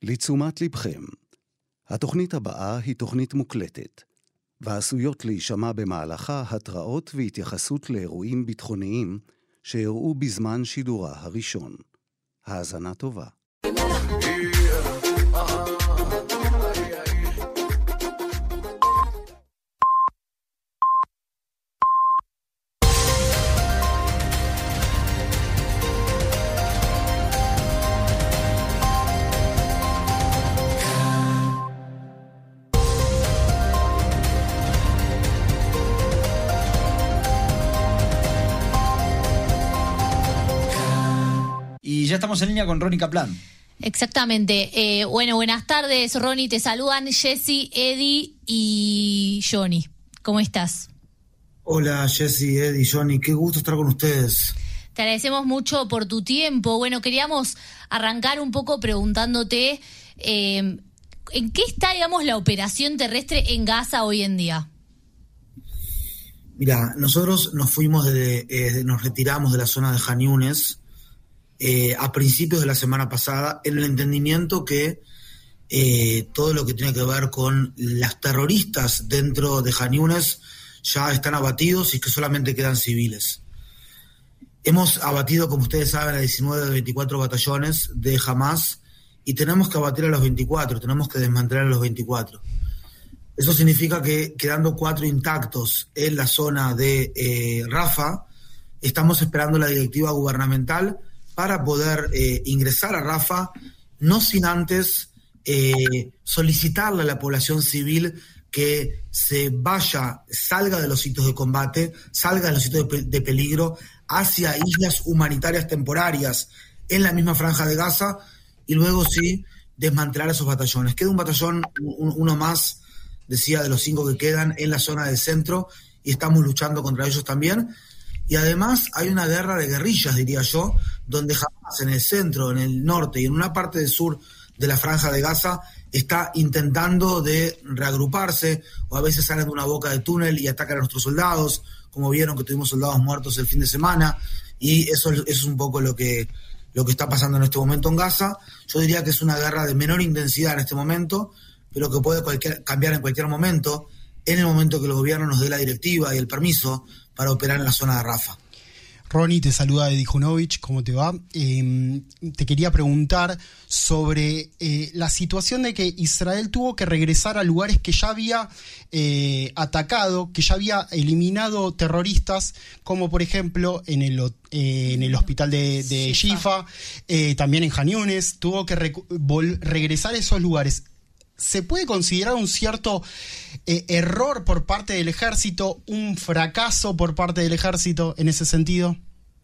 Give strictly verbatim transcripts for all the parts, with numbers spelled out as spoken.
לתשומת לבכם. התוכנית הבאה היא תוכנית מוקלטת, ועשויות להישמע במהלכה התראות והתייחסות לאירועים ביטחוניים שאירעו בזמן שידורה הראשון. האזנה טובה. Y ya estamos en línea con Ronnie Kaplan. Exactamente. Eh, bueno, buenas tardes, Ronnie. Te saludan Jessy, Eddie y Johnny. ¿Cómo estás? Hola, Jessy, Eddie, Johnny. Qué gusto estar con ustedes. Te agradecemos mucho por tu tiempo. Bueno, queríamos arrancar un poco preguntándote eh, ¿en qué está, digamos, la operación terrestre en Gaza hoy en día? Mira, nosotros nos fuimos, de, eh, nos retiramos de la zona de Khan Yunis Eh, a principios de la semana pasada, en el entendimiento que eh, todo lo que tiene que ver con las terroristas dentro de Khan Yunis ya están abatidos y que solamente quedan civiles. Hemos abatido, como ustedes saben, a diecinueve de veinticuatro batallones de Hamas y tenemos que abatir a los veinticuatro, tenemos que desmantelar a los veinticuatro. Eso significa que, quedando cuatro intactos en la zona de eh, Rafah, estamos esperando la directiva gubernamental para poder eh, ingresar a Rafah, no sin antes eh, solicitarle a la población civil que se vaya, salga de los sitios de combate, salga de los sitios de, pe- de peligro, hacia islas humanitarias temporarias en la misma franja de Gaza, y luego sí desmantelar esos batallones. Queda un batallón, un, uno más, decía, de los cinco que quedan en la zona del centro, y estamos luchando contra ellos también. Y además hay una guerra de guerrillas, diría yo, donde Hamas en el centro, en el norte y en una parte del sur de la franja de Gaza está intentando de reagruparse, o a veces salen de una boca de túnel y atacan a nuestros soldados, como vieron que tuvimos soldados muertos el fin de semana, y eso, eso es un poco lo que, lo que está pasando en este momento en Gaza. Yo diría que es una guerra de menor intensidad en este momento, pero que puede cualquier, cambiar en cualquier momento, en el momento que el gobierno nos dé la directiva y el permiso para operar en la zona de Rafah. Ronnie, te saluda Eddie Junovich, ¿cómo te va? Eh, te quería preguntar sobre eh, la situación de que Israel tuvo que regresar a lugares que ya había eh, atacado, que ya había eliminado terroristas, como por ejemplo en el, eh, en el hospital de, de Shifa, eh, también en Khan Yunis, tuvo que rec- vol- regresar a esos lugares. ¿Se puede considerar un cierto eh, error por parte del ejército, un fracaso por parte del ejército en ese sentido?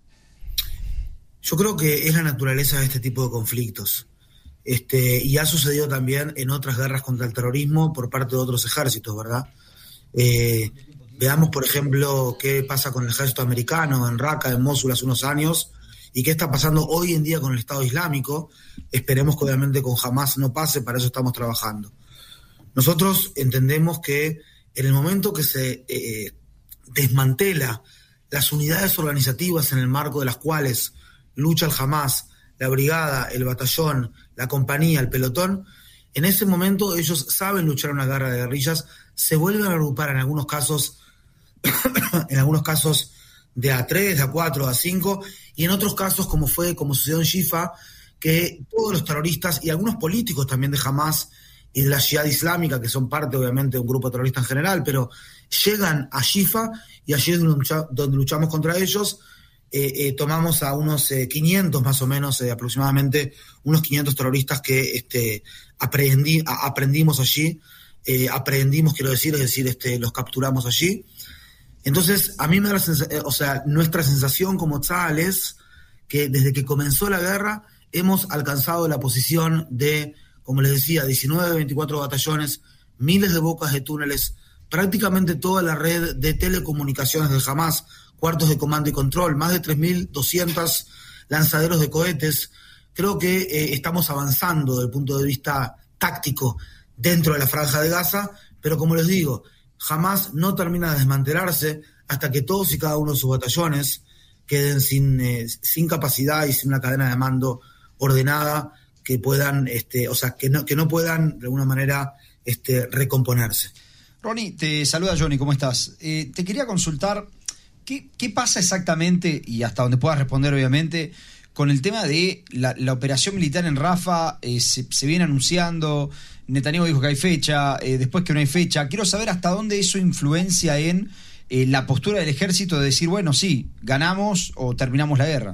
Yo creo que es la naturaleza de este tipo de conflictos. Este, y ha sucedido también en otras guerras contra el terrorismo por parte de otros ejércitos, ¿verdad? Eh, veamos, por ejemplo, qué pasa con el ejército americano en Raqqa, en Mosul, hace unos años, y qué está pasando hoy en día con el Estado Islámico. Esperemos que obviamente con Hamas no pase, para eso estamos trabajando. Nosotros entendemos que en el momento que se eh, desmantela las unidades organizativas en el marco de las cuales lucha el Hamas, la brigada, el batallón, la compañía, el pelotón, en ese momento ellos saben luchar una guerra de guerrillas, se vuelven a agrupar en algunos casos, en algunos casos de A tres, de A cuatro, de A cinco, y en otros casos, como fue, como sucedió en Shifa, que todos los terroristas y algunos políticos también de Hamas y de la Jihad Islámica, que son parte obviamente de un grupo terrorista en general, pero llegan a Shifa y allí es donde, lucha, donde luchamos contra ellos. Eh, eh, tomamos a unos eh, quinientos más o menos, eh, aproximadamente unos quinientos terroristas que este, aprendí, a, aprendimos allí, eh, aprendimos, quiero decir, es decir, este, los capturamos allí. Entonces, a mí me da la sensación, o sea, nuestra sensación como Tzal es que desde que comenzó la guerra hemos alcanzado la posición de, como les decía, diecinueve de veinticuatro batallones, miles de bocas de túneles, prácticamente toda la red de telecomunicaciones del Hamas, cuartos de comando y control, más de tres mil doscientos lanzaderos de cohetes. Creo que eh, estamos avanzando desde el punto de vista táctico dentro de la franja de Gaza, pero como les digo, Hamas no termina de desmantelarse hasta que todos y cada uno de sus batallones queden sin, eh, sin capacidad y sin una cadena de mando ordenada que puedan, este, o sea, que no, que no puedan de alguna manera este, recomponerse. Ronnie, te saluda Johnny, ¿cómo estás? Eh, te quería consultar, ¿qué, ¿qué pasa exactamente, y hasta donde puedas responder obviamente, con el tema de la, la operación militar en Rafah? Eh, se, se viene anunciando, Netanyahu dijo que hay fecha, eh, después que no hay fecha. Quiero saber hasta dónde eso influencia en eh, la postura del ejército de decir, bueno, sí, ganamos o terminamos la guerra.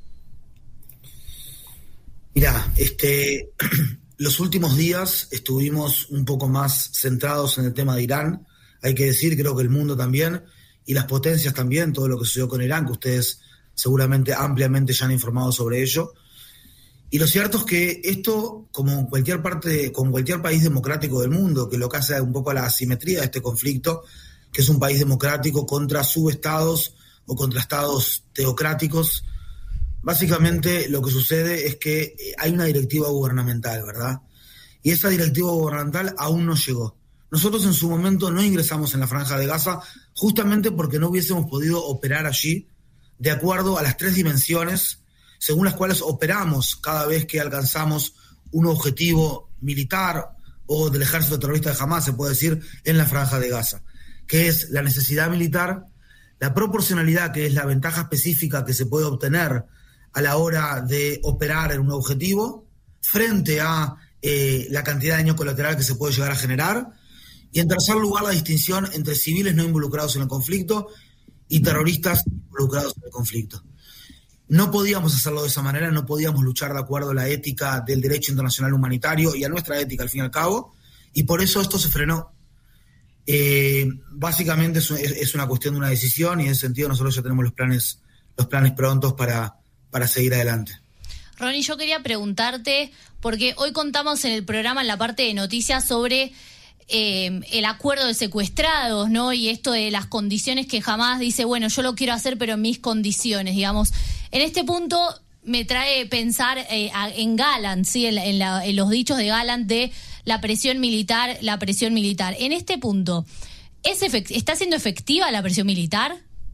Mirá, este, los últimos días estuvimos un poco más centrados en el tema de Irán. Hay que decir, creo que el mundo también, y las potencias también, todo lo que sucedió con Irán, que ustedes seguramente ampliamente ya han informado sobre ello. Y lo cierto es que esto, como en cualquier parte, como cualquier país democrático del mundo, que lo que hace un poco a la asimetría de este conflicto, que es un país democrático contra subestados o contra estados teocráticos, básicamente lo que sucede es que hay una directiva gubernamental, ¿verdad? Y esa directiva gubernamental aún no llegó. Nosotros en su momento no ingresamos en la Franja de Gaza justamente porque no hubiésemos podido operar allí de acuerdo a las tres dimensiones según las cuales operamos cada vez que alcanzamos un objetivo militar o del ejército terrorista de Hamás, se puede decir, en la Franja de Gaza, que es la necesidad militar, la proporcionalidad, que es la ventaja específica que se puede obtener a la hora de operar en un objetivo, frente a eh, la cantidad de daño colateral que se puede llegar a generar, y en tercer lugar la distinción entre civiles no involucrados en el conflicto y terroristas involucrados en el conflicto. No podíamos hacerlo de esa manera, no podíamos luchar de acuerdo a la ética del derecho internacional humanitario y a nuestra ética, al fin y al cabo, y por eso esto se frenó. Eh, básicamente es, es una cuestión de una decisión, y en ese sentido nosotros ya tenemos los planes, los planes prontos para, para seguir adelante. Ronnie, yo quería preguntarte, porque hoy contamos en el programa, en la parte de noticias, sobre eh, el acuerdo de secuestrados, ¿no? Y esto de las condiciones que Hamás dice, bueno, yo lo quiero hacer, pero en mis condiciones, digamos. En este punto me trae pensar eh, a, en Gallant, ¿sí? En, en, la, en los dichos de Gallant de la presión militar, la presión militar. En este punto, ¿es efect- ¿está siendo efectiva la presión militar?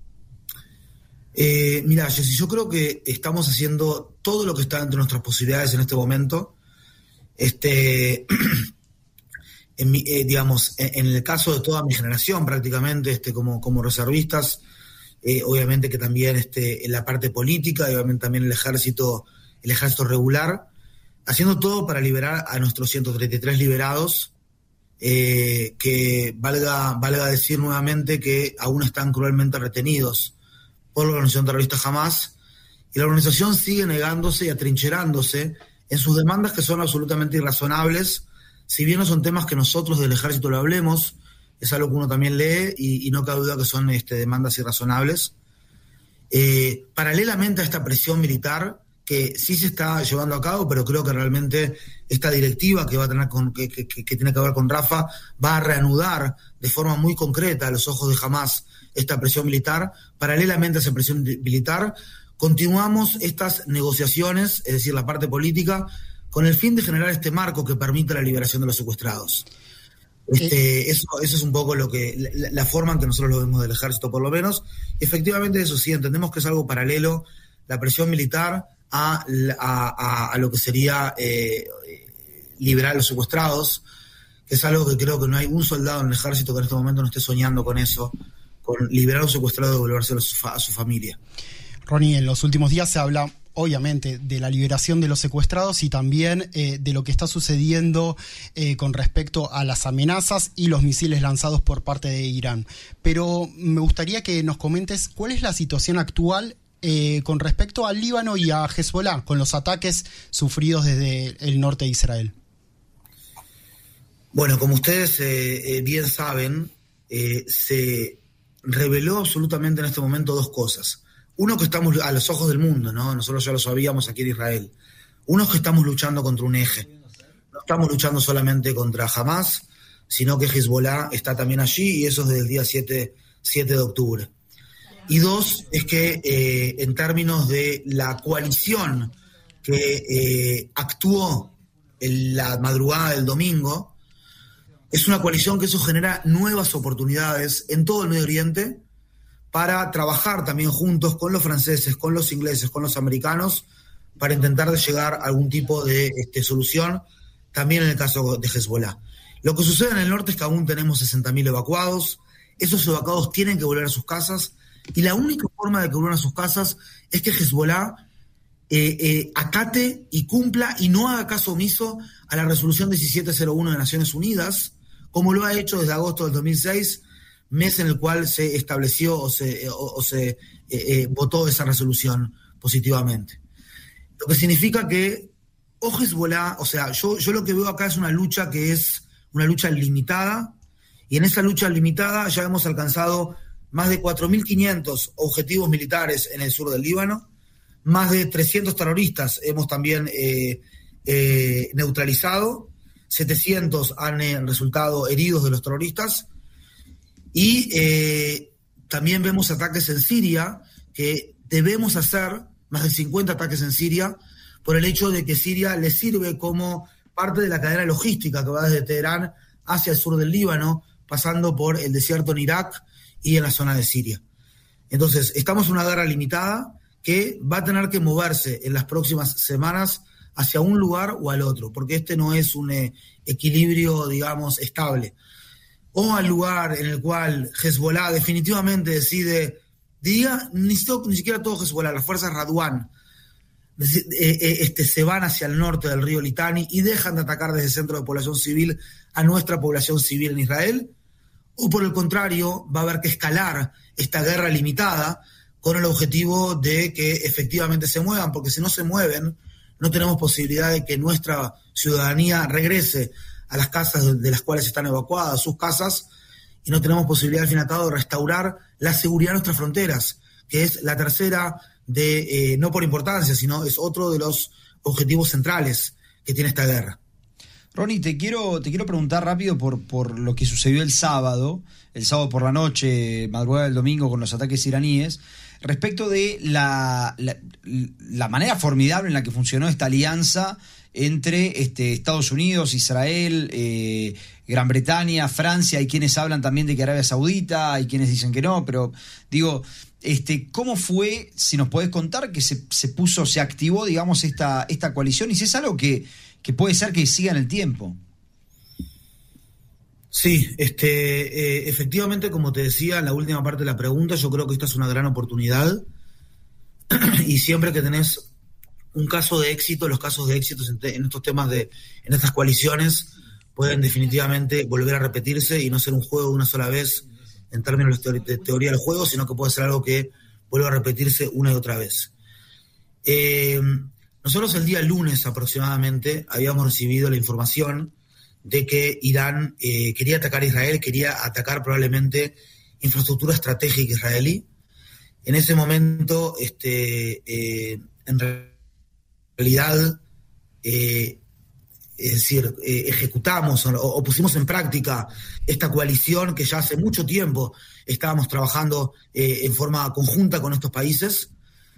Eh, mira, Jessy, yo creo que estamos haciendo todo lo que está entre nuestras posibilidades en este momento. Este, en mi, eh, digamos, en, en el caso de toda mi generación, prácticamente, este, como, como reservistas, eh, obviamente que también este, en la parte política, y obviamente también el ejército, el ejército regular, haciendo todo para liberar a nuestros ciento treinta y tres liberados, eh, que valga, valga decir nuevamente que aún están cruelmente retenidos por la organización terrorista Hamás, y la organización sigue negándose y atrincherándose en sus demandas, que son absolutamente irrazonables. Si bien no son temas que nosotros del ejército lo hablemos, es algo que uno también lee, y, y no cabe duda que son este, demandas irrazonables. Eh, paralelamente a esta presión militar, que sí se está llevando a cabo, pero creo que realmente esta directiva que va a tener con, que, que, que tiene que ver con Rafah va a reanudar de forma muy concreta a los ojos de Hamás esta presión militar. Paralelamente a esa presión militar, continuamos estas negociaciones, es decir, la parte política, con el fin de generar este marco que permita la liberación de los secuestrados. Este, eso, eso es un poco lo que la, la forma en que nosotros lo vemos del ejército, por lo menos. Efectivamente, eso sí, entendemos que es algo paralelo, la presión militar a, a, a, a lo que sería eh, liberar a los secuestrados, que es algo que creo que no hay un soldado en el ejército que en este momento no esté soñando con eso, con liberar a un secuestrado y devolvérselo a su, fa, a su familia. Ronnie, en los últimos días se habla obviamente de la liberación de los secuestrados y también eh, de lo que está sucediendo eh, con respecto a las amenazas y los misiles lanzados por parte de Irán. Pero me gustaría que nos comentes cuál es la situación actual eh, con respecto al Líbano y a Hezbollah, con los ataques sufridos desde el norte de Israel. Bueno, como ustedes eh, eh, bien saben, eh, se reveló absolutamente en este momento dos cosas. Uno, que estamos a los ojos del mundo, ¿no? Nosotros ya lo sabíamos aquí en Israel. Uno es que estamos luchando contra un eje. No estamos luchando solamente contra Hamás, sino que Hezbollah está también allí, y eso es desde el día siete de octubre. Y dos, es que eh, en términos de la coalición que eh, actuó en la madrugada del domingo, es una coalición que eso genera nuevas oportunidades en todo el Medio Oriente para trabajar también juntos con los franceses, con los ingleses, con los americanos, para intentar llegar a algún tipo de este, solución, también en el caso de Hezbollah. Lo que sucede en el norte es que aún tenemos sesenta mil evacuados, esos evacuados tienen que volver a sus casas, y la única forma de que vuelvan a sus casas es que Hezbollah eh, eh, acate y cumpla y no haga caso omiso a la resolución diecisiete cero uno de Naciones Unidas, como lo ha hecho desde agosto del dos mil seis, mes en el cual se estableció o se, o, o se eh, eh, votó esa resolución positivamente. Lo que significa que o Hezbollah, o sea, yo, yo lo que veo acá es una lucha que es una lucha limitada, y en esa lucha limitada ya hemos alcanzado más de cuatro mil quinientos objetivos militares en el sur del Líbano, más de trescientos terroristas hemos también eh, eh, neutralizado, setecientos han eh, resultado heridos de los terroristas, y eh, también vemos ataques en Siria, que debemos hacer más de cincuenta ataques en Siria, por el hecho de que Siria le sirve como parte de la cadena logística que va desde Teherán hacia el sur del Líbano, pasando por el desierto en Irak y en la zona de Siria. Entonces, estamos en una guerra limitada que va a tener que moverse en las próximas semanas hacia un lugar o al otro, porque este no es un eh, equilibrio, digamos, estable. O al lugar en el cual Hezbollah definitivamente decide, diga, ni, ni siquiera todo Hezbollah, las fuerzas Radwan, Este, se van hacia el norte del río Litani y dejan de atacar desde el centro de población civil a nuestra población civil en Israel, o por el contrario va a haber que escalar esta guerra limitada con el objetivo de que efectivamente se muevan, porque si no se mueven no tenemos posibilidad de que nuestra ciudadanía regrese a las casas de las cuales están evacuadas, sus casas, y no tenemos posibilidad al fin y al cabo de restaurar la seguridad de nuestras fronteras, que es la tercera de, eh, no por importancia, sino es otro de los objetivos centrales que tiene esta guerra. Ronnie, te quiero, te quiero preguntar rápido por, por lo que sucedió el sábado, el sábado por la noche, madrugada del domingo, con los ataques iraníes, respecto de la, la, la manera formidable en la que funcionó esta alianza entre este, Estados Unidos, Israel, eh, Gran Bretaña, Francia. Hay quienes hablan también de que Arabia Saudita, hay quienes dicen que no, pero digo, este, ¿cómo fue, si nos podés contar, que se, se puso, se activó, digamos, esta, esta coalición? Y si es algo que, que puede ser que siga en el tiempo. Sí, este, eh, efectivamente, como te decía en la última parte de la pregunta, yo creo que esta es una gran oportunidad, y siempre que tenés un caso de éxito, los casos de éxito en, te, en estos temas, de en estas coaliciones, pueden definitivamente volver a repetirse y no ser un juego de una sola vez en términos de, teor- de teoría del juego, sino que puede ser algo que vuelva a repetirse una y otra vez. Eh, nosotros el día lunes aproximadamente habíamos recibido la información de que Irán eh, quería atacar a Israel, quería atacar probablemente infraestructura estratégica israelí. En ese momento, este, eh, en realidad, eh, es decir, eh, ejecutamos o, o pusimos en práctica esta coalición que ya hace mucho tiempo estábamos trabajando eh, en forma conjunta con estos países,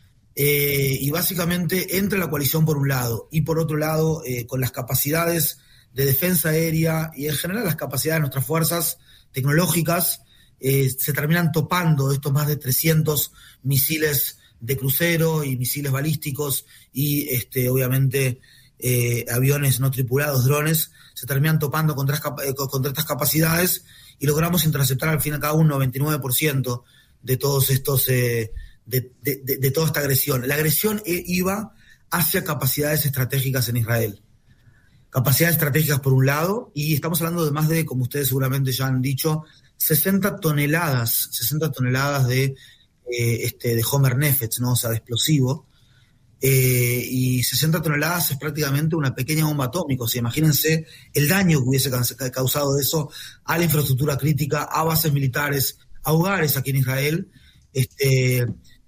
eh, y básicamente entre la coalición por un lado y por otro lado eh, con las capacidades de defensa aérea y en general las capacidades de nuestras fuerzas tecnológicas, eh, se terminan topando estos más de trescientos misiles de crucero y misiles balísticos y este, obviamente eh, aviones no tripulados, drones, se terminan topando contra, contra estas capacidades y logramos interceptar al fin y al cabo un noventa y nueve por ciento de todos estos eh, de, de, de, de toda esta agresión. La agresión iba hacia capacidades estratégicas en Israel. Capacidades estratégicas por un lado, y estamos hablando de más de, como ustedes seguramente ya han dicho, sesenta toneladas, sesenta toneladas de, eh, este, de Homer Nefetz, ¿no? O sea, de explosivo, eh, y sesenta toneladas es prácticamente una pequeña bomba atómica. O sea, imagínense el daño que hubiese causado eso a la infraestructura crítica, a bases militares, a hogares aquí en Israel, este,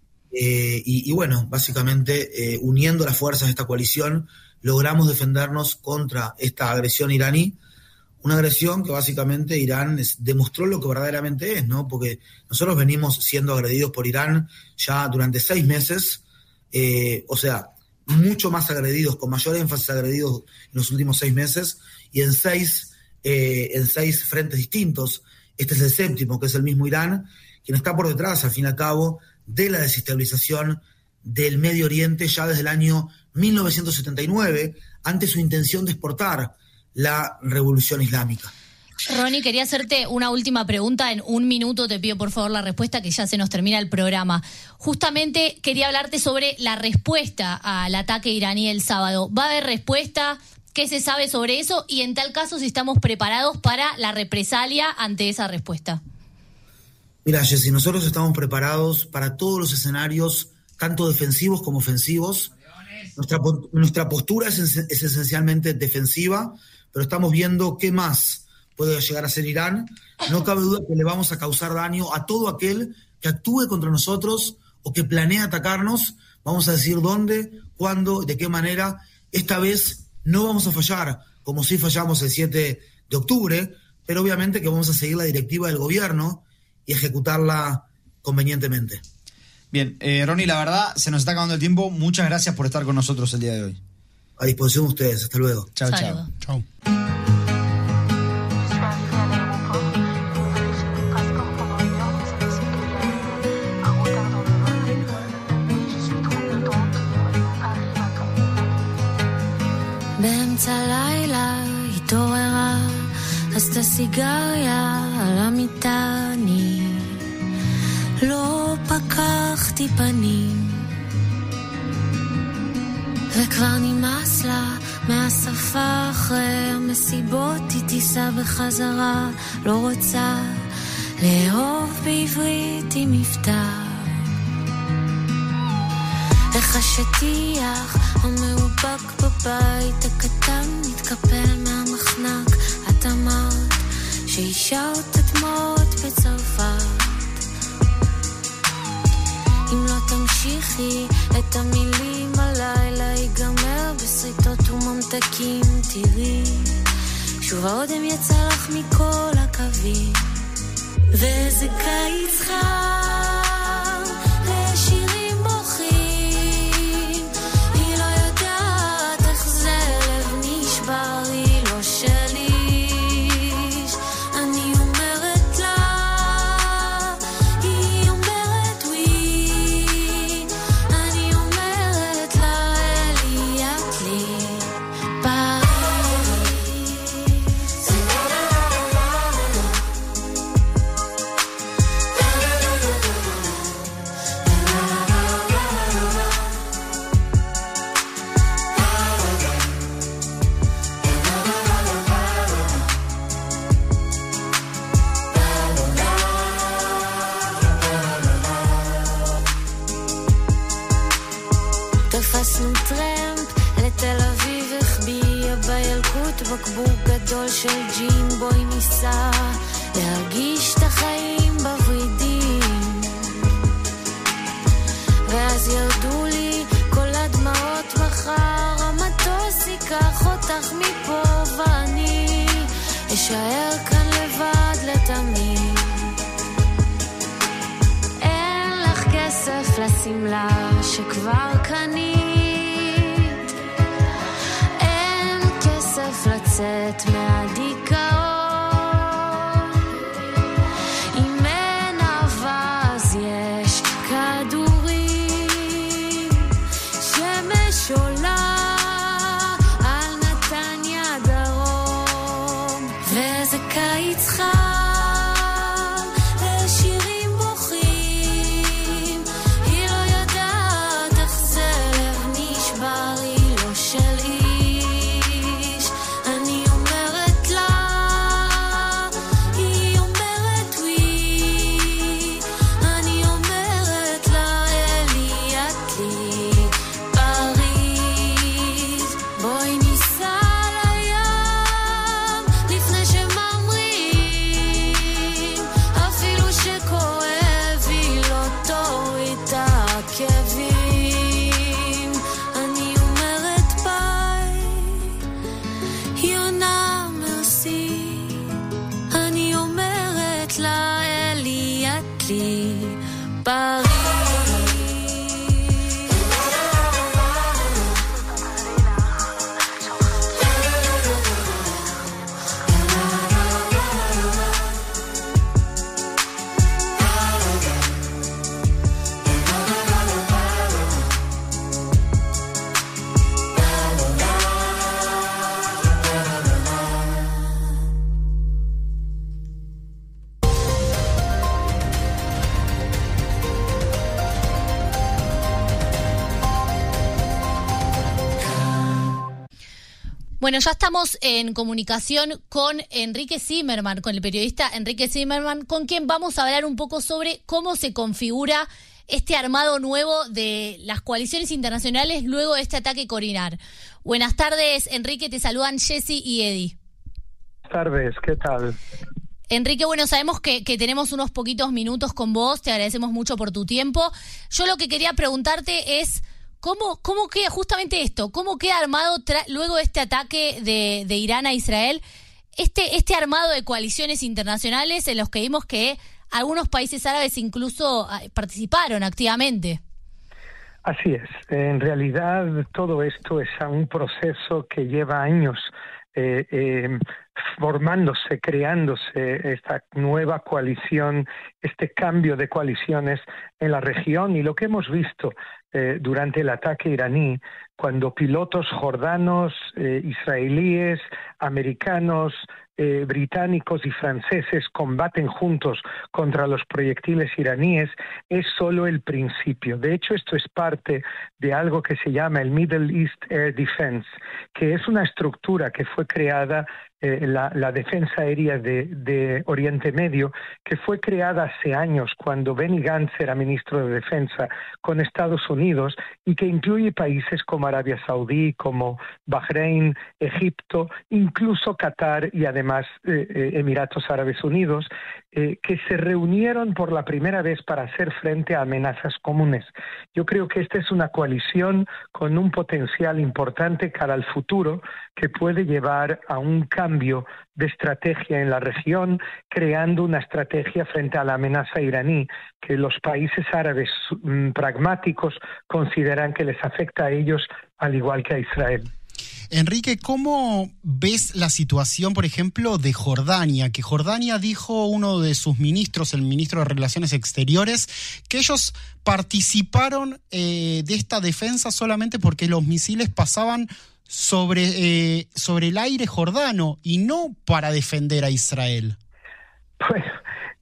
eh, y, y bueno, básicamente eh, uniendo las fuerzas de esta coalición, logramos defendernos contra esta agresión iraní, una agresión que básicamente Irán es, demostró lo que verdaderamente es, ¿no? Porque nosotros venimos siendo agredidos por Irán ya durante seis meses, eh, o sea, mucho más agredidos, con mayor énfasis agredidos en los últimos seis meses, y en seis, eh, en seis frentes distintos. Este es el séptimo, que es el mismo Irán, quien está por detrás, al fin y al cabo, de la desestabilización del Medio Oriente ya desde el año mil novecientos setenta y nueve, ante su intención de exportar la revolución islámica. Ronnie, quería hacerte una última pregunta. En un minuto te pido por favor la respuesta, que ya se nos termina el programa. Justamente quería hablarte sobre la respuesta al ataque iraní el sábado. ¿Va a haber respuesta? ¿Qué se sabe sobre eso? Y en tal caso, si estamos preparados para la represalia ante esa respuesta. Mira, Jessy, nosotros estamos preparados para todos los escenarios, tanto defensivos como ofensivos. Nuestra, nuestra postura es, es esencialmente defensiva, pero estamos viendo qué más puede llegar a ser Irán. No cabe duda que le vamos a causar daño a todo aquel que actúe contra nosotros o que planea atacarnos. Vamos a decir dónde, cuándo, de qué manera. Esta vez no vamos a fallar, como sí fallamos el siete de octubre, pero obviamente que vamos a seguir la directiva del gobierno y ejecutarla convenientemente. Bien, eh, Ronnie, la verdad, se nos está acabando el tiempo. Muchas gracias por estar con nosotros el día de hoy. A disposición de ustedes. Hasta luego. Chao, chao. Chao. באמצע לילה התעוררה, עשתה סיגריה על המיטה, אני לא פקחתי פנים, וכבר נמאס לה מהשפה, אחרי המסיבות היא תיסע בחזרה, לא רוצה לאהוב בעברית עם מבטא, איך השטיח המאובק בבית הקטן מתקפל מהמחנק, את אמרת שאישרת דמעות בצרפת, אם לא תמשיכי את המילים הלילה ייגמר בסריטות וממתקים, תראי שוב העודם יצא לך מכל הקווים, וזה קיץ חם לשירים בוכים, היא לא יודעת איך זה לב נשבר, היא לא שלי, אני אומרת לה, היא אומרת ווי, אני אומרת לה, אלי את לי תפסנו טרמפ לתל אביב, החביאה בילקוט בקבוק גדול של ג'ין, בואי ניסע להרגיש את החיים בוורידים, ואז ירדו לי כל הדמעות, מחר המטוס ייקח אותך מפה ואני אשאר כאן לבד לתמיד, אין לך כסף לשמלה שכבר קנית, אין כסף לצאת מהדיכאון, אם אין אהבה אז יש כדורים, שמש עולה על נתניה דרום, וזה קיץ חם לשירים בוכים, היא לא יודעת איך זה לב נשבר, היא לא של איש, אני אומרת לה, היא אומרת ווי, אני אומרת לה, אלי את לי פריז, בואי ניסע לים לפני שממריאים, Bueno, ya estamos en comunicación con Enrique Zimmerman, con el periodista Enrique Zimmerman, con quien vamos a hablar un poco sobre cómo se configura este armado nuevo de las coaliciones internacionales luego de este ataque Corinar. Buenas tardes, Enrique, te saludan Jessy y Eddie. Buenas tardes, ¿qué tal? Enrique, bueno, sabemos que, que tenemos unos poquitos minutos con vos, te agradecemos mucho por tu tiempo. Yo lo que quería preguntarte es, ¿cómo, cómo queda justamente esto? ¿Cómo queda armado tra- luego de este ataque de, de Irán a Israel? Este, este armado de coaliciones internacionales en los que vimos que algunos países árabes incluso participaron activamente. Así es. En realidad todo esto es un proceso que lleva años eh, eh, formándose, creándose esta nueva coalición, este cambio de coaliciones en la región, y lo que hemos visto eh, durante el ataque iraní, cuando pilotos jordanos, eh, israelíes, americanos, Eh, británicos y franceses combaten juntos contra los proyectiles iraníes, es solo el principio. De hecho, esto es parte de algo que se llama el Middle East Air Defense, que es una estructura que fue creada, eh, la, la defensa aérea de, de Oriente Medio, que fue creada hace años cuando Benny Gantz era ministro de Defensa con Estados Unidos, y que incluye países como Arabia Saudí, como Bahrein, Egipto, incluso Qatar y además Eh, eh, Emiratos Árabes Unidos, eh, que se reunieron por la primera vez para hacer frente a amenazas comunes. Yo creo que esta es una coalición con un potencial importante cara al futuro, que puede llevar a un cambio de estrategia en la región, creando una estrategia frente a la amenaza iraní, que los países árabes mm, pragmáticos consideran que les afecta a ellos al igual que a Israel. Enrique, ¿cómo ves la situación, por ejemplo, de Jordania? Que Jordania dijo uno de sus ministros, el ministro de Relaciones Exteriores, que ellos participaron eh, de esta defensa solamente porque los misiles pasaban sobre, eh, sobre el aire jordano y no para defender a Israel. Bueno,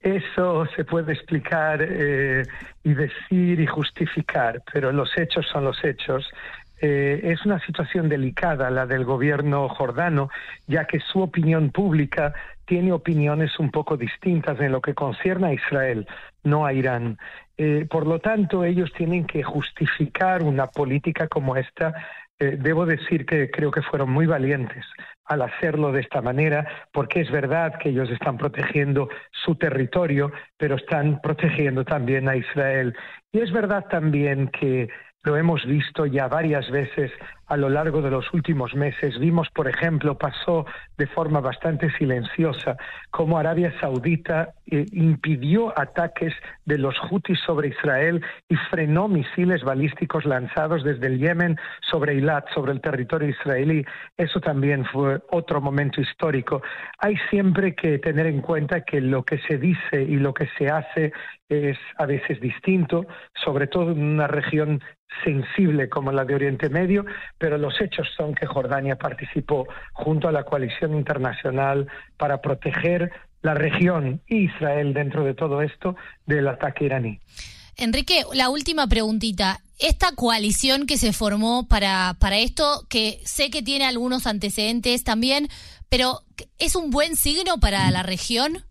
eso se puede explicar eh, y decir y justificar, pero los hechos son los hechos. Eh, es una situación delicada la del gobierno jordano, ya que su opinión pública tiene opiniones un poco distintas en lo que concierne a Israel, no a Irán. Eh, por lo tanto, ellos tienen que justificar una política como esta. Eh, debo decir que creo que fueron muy valientes al hacerlo de esta manera, porque es verdad que ellos están protegiendo su territorio, pero están protegiendo también a Israel. Y es verdad también que lo hemos visto ya varias veces a lo largo de los últimos meses. Vimos, por ejemplo, pasó de forma bastante silenciosa cómo Arabia Saudita eh, impidió ataques de los Hutis sobre Israel y frenó misiles balísticos lanzados desde el Yemen sobre Eilat, sobre el territorio israelí. Eso también fue otro momento histórico. Hay siempre que tener en cuenta que lo que se dice y lo que se hace es a veces distinto, sobre todo en una región sensible como la de Oriente Medio, pero los hechos son que Jordania participó junto a la coalición internacional para proteger la región y Israel dentro de todo esto del ataque iraní. Enrique, la última preguntita. Esta coalición que se formó para, para esto, que sé que tiene algunos antecedentes también, pero ¿es un buen signo para la región?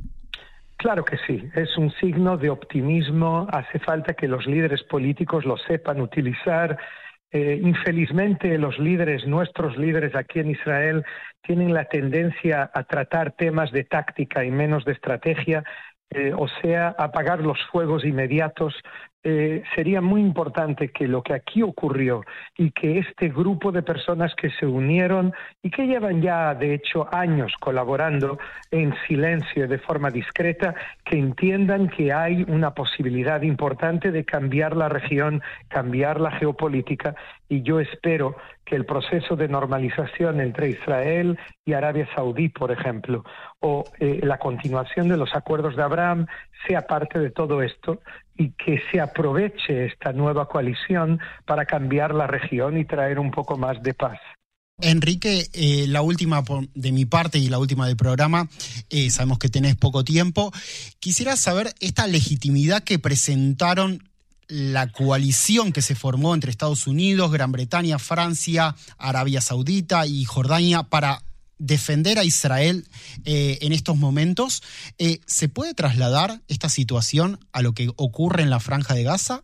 Claro que sí, es un signo de optimismo. Hace falta que los líderes políticos lo sepan utilizar. Eh, infelizmente, los líderes, nuestros líderes aquí en Israel, tienen la tendencia a tratar temas de táctica y menos de estrategia, eh, o sea, apagar los fuegos inmediatos. Eh, sería muy importante que lo que aquí ocurrió y que este grupo de personas que se unieron y que llevan ya de hecho años colaborando en silencio y de forma discreta, que entiendan que hay una posibilidad importante de cambiar la región, cambiar la geopolítica, y yo espero que el proceso de normalización entre Israel y Arabia Saudí, por ejemplo, o eh, la continuación de los acuerdos de Abraham sea parte de todo esto, y que se aproveche esta nueva coalición para cambiar la región y traer un poco más de paz. Enrique, eh, la última de mi parte y la última del programa, eh, sabemos que tenés poco tiempo. Quisiera saber esta legitimidad que presentaron la coalición que se formó entre Estados Unidos, Gran Bretaña, Francia, Arabia Saudita y Jordania para defender a Israel eh, en estos momentos. Eh, ¿Se puede trasladar esta situación a lo que ocurre en la Franja de Gaza?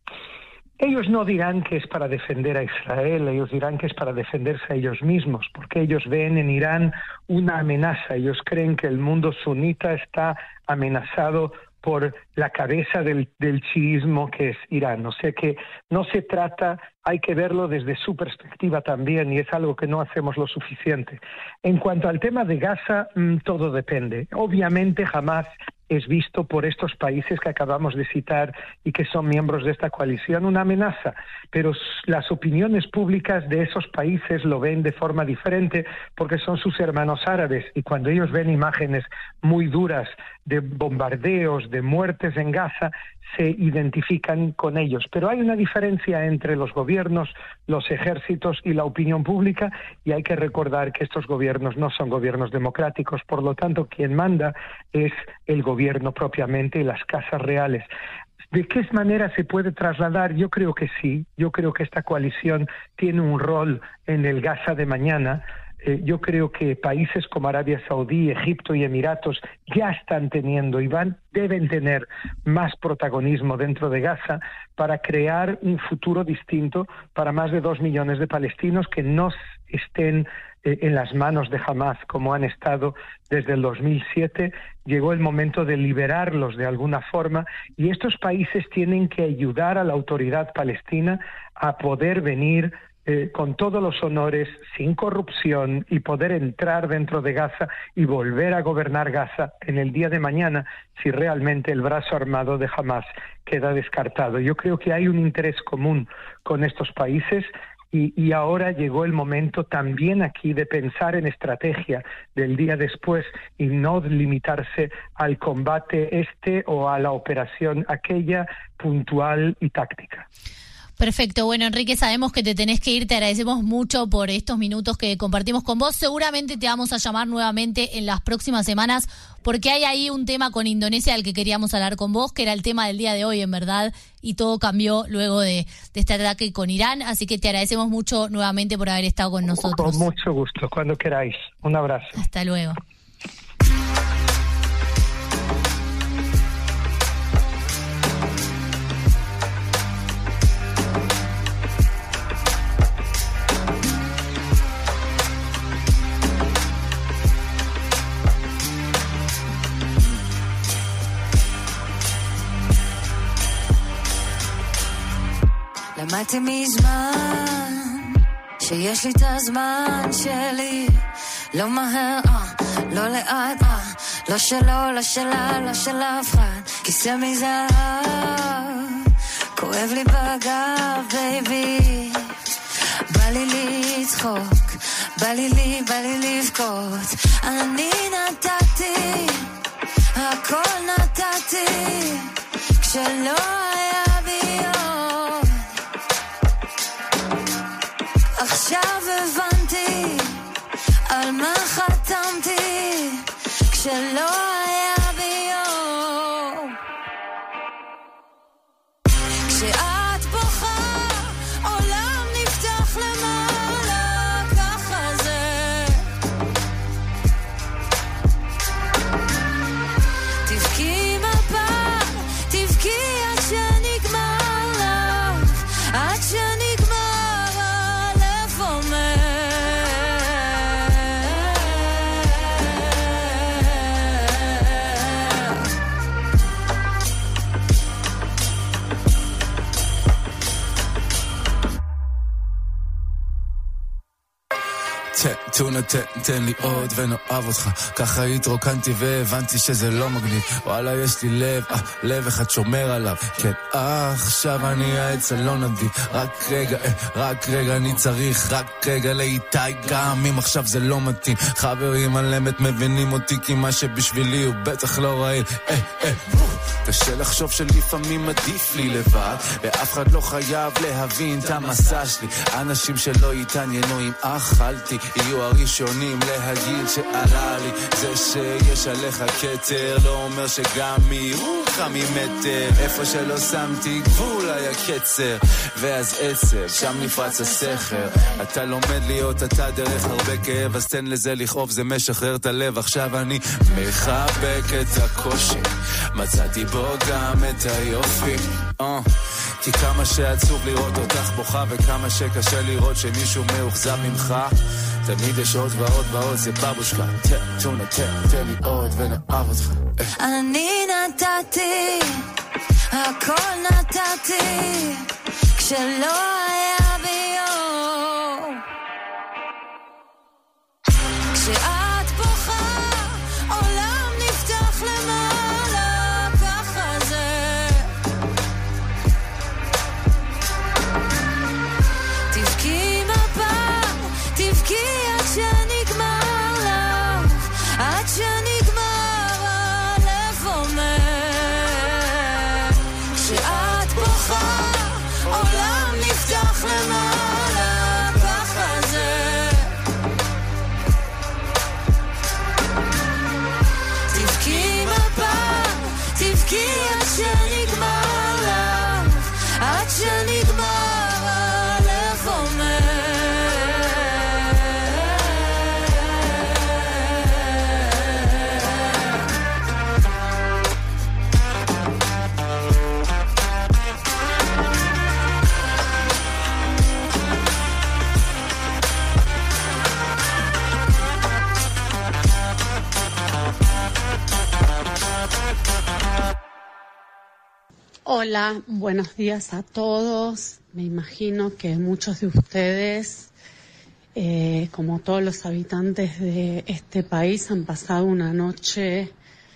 Ellos no dirán que es para defender a Israel, ellos dirán que es para defenderse a ellos mismos, porque ellos ven en Irán una amenaza. Ellos creen que el mundo sunita está amenazado por la cabeza del, del chiismo que es Irán. O sea que no se trata, hay que verlo desde su perspectiva también, y es algo que no hacemos lo suficiente. En cuanto al tema de Gaza, mmm, todo depende. Obviamente jamás es visto por estos países que acabamos de citar y que son miembros de esta coalición una amenaza, pero las opiniones públicas de esos países lo ven de forma diferente porque son sus hermanos árabes, y cuando ellos ven imágenes muy duras de bombardeos, de muertes en Gaza, se identifican con ellos. Pero hay una diferencia entre los gobiernos, los ejércitos y la opinión pública, y hay que recordar que estos gobiernos no son gobiernos democráticos, por lo tanto quien manda es el gobierno propiamente y las casas reales. ¿De qué manera se puede trasladar? Yo creo que sí, yo creo que esta coalición tiene un rol en el Gaza de mañana. Eh, yo creo que países como Arabia Saudí, Egipto y Emiratos ya están teniendo y van, deben tener más protagonismo dentro de Gaza para crear un futuro distinto para más de dos millones de palestinos que no estén eh, en las manos de Hamás como han estado desde el dos mil siete. Llegó el momento de liberarlos de alguna forma, y estos países tienen que ayudar a la autoridad palestina a poder venir Eh, con todos los honores, sin corrupción, y poder entrar dentro de Gaza y volver a gobernar Gaza en el día de mañana si realmente el brazo armado de Hamás queda descartado. Yo creo que hay un interés común con estos países, y, y ahora llegó el momento también aquí de pensar en estrategia del día después y no limitarse al combate este o a la operación aquella puntual y táctica. Perfecto. Bueno, Enrique, sabemos que te tenés que ir. Te agradecemos mucho por estos minutos que compartimos con vos. Seguramente te vamos a llamar nuevamente en las próximas semanas, porque hay ahí un tema con Indonesia del que queríamos hablar con vos, que era el tema del día de hoy, en verdad, y todo cambió luego de, de este ataque con Irán. Así que te agradecemos mucho nuevamente por haber estado con nosotros. Con mucho gusto, cuando queráis. Un abrazo. Hasta luego. למדתי מזמן שיש לי את הזמן שלי, לא מהר, אה, לא לאט, אה, לא שלו, לא שלה, לא של אף אחד, כיסא מזהב, כואב לי בגב, בייבי, בא לי לצחוק, בא לי לי, בא לי לבכות, אני נתתי, הכל נתתי, כשלא היה בי עוד, עכשיו הבנתי על מה חתמתי כשלא היה בי אור. כשאת בוכה עולם נפתח למעלה, ככה זה. תבכי מפעם, תבכי עד שנגמר לך, עד שנגמר תונה תן לי עוד ונאהב אותך, ככה התרוקנתי והבנתי שזה לא מגניב, וואלה יש לי לב, אה, לב אחד שומר עליו, כן עכשיו אני העץ הלא נדיב, רק רגע, אה, רק רגע אני צריך, רק רגע לאיתי, גם אם עכשיו זה לא מתאים, חברים על אמת מבינים אותי, כי מה שבשבילי הוא בטח לא רעיל, אה, אה, קשה לחשוב שלפעמים עדיף לי לבד, ואף אחד לא חייב להבין את המסע שלי, אנשים שלא יתעניינו אם אכלתי, יהיו הראשונים הראשונים להגיד שעלה לי זה שיש עליך כתר לא אומר שגם מירוך ממטר איפה שלא שמתי גבול היה קצר ואז עצב שם נפרץ הסכר אתה לומד להיות אתה דרך הרבה כאב אז תן לזה לכאוב זה משחרר את הלב עכשיו אני מחבק את הקושי מצאתי בו גם את היופי uh. כי כמה שעצוב לראות אותך בוכה וכמה שקשה לראות שמישהו מאוכזב ממך תמיד יש עוד ועוד ועוד זה בבושקה תונה תן לי עוד ונאהב אותך אני נתתי הכל נתתי כשלא היה ביום כשאת בוכה עולם נפתח למעלה ככה זה תבכי מפה תבכי עד שנגמר לך עד שנגמר הלב אומר כשאת בוכה עולם נפתח למעלה ככה זה תבכי מפה תבכי עד שנגמר לך עד שנגמר הלב אומר Hola, buenos días a todos. Me imagino que muchos de ustedes, eh, como todos los habitantes de este país, han pasado una noche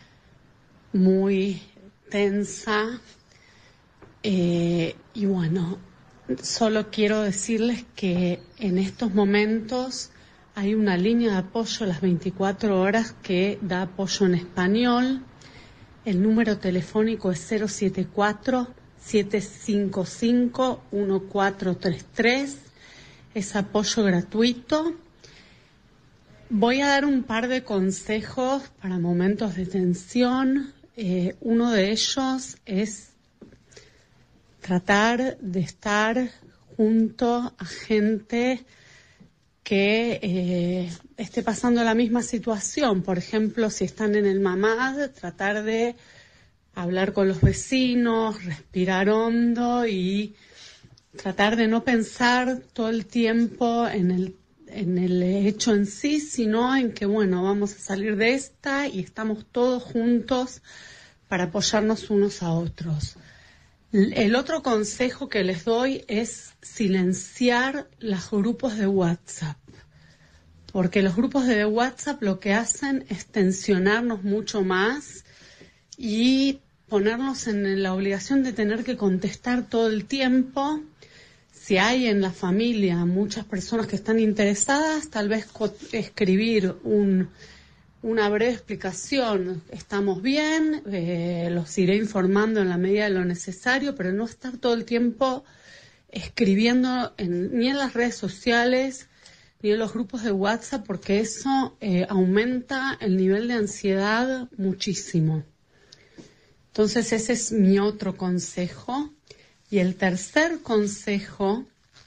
muy tensa. Eh, y bueno, solo quiero decirles que en estos momentos hay una línea de apoyo a las veinticuatro horas que da apoyo en español. El número telefónico es cero siete cuatro, siete cinco cinco, uno cuatro tres tres. Es apoyo gratuito. Voy a dar un par de consejos para momentos de tensión. Eh, uno de ellos es tratar de estar junto a gente que eh, esté pasando la misma situación. Por ejemplo, si están en el Mamad, tratar de hablar con los vecinos, respirar hondo y tratar de no pensar todo el tiempo en el, en el hecho en sí, sino en que, bueno, vamos a salir de esta y estamos todos juntos para apoyarnos unos a otros. El otro consejo que les doy es silenciar los grupos de WhatsApp, porque los grupos de WhatsApp lo que hacen es tensionarnos mucho más y ponernos en la obligación de tener que contestar todo el tiempo. Si hay en la familia muchas personas que están interesadas, tal vez escribir un... una breve explicación, estamos bien, eh, los iré informando en la medida de lo necesario, pero no estar todo el tiempo escribiendo en, ni en las redes sociales ni en los grupos de WhatsApp, porque eso eh, aumenta el nivel de ansiedad muchísimo. Entonces ese es mi otro consejo. Y el tercer consejo